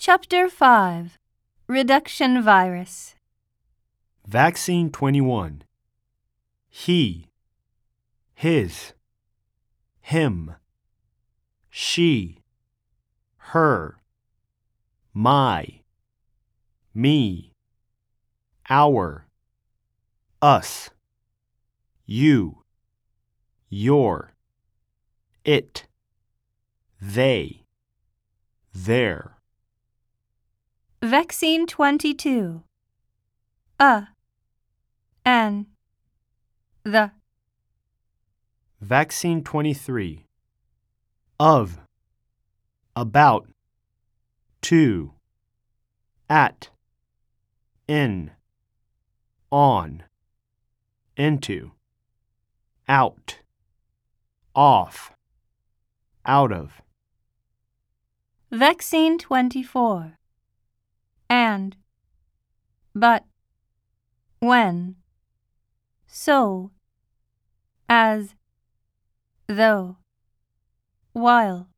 Chapter 5 Reduction Virus. Vaccine 21. He, his, him, she, her, my, me, our, us, you, your, it, they, their. Vaccine 22. An, the. Vaccine 23. Of, about, to, at, in, on, into, out, off, out of. Vaccine 24. And, but, when, so, as, though, while.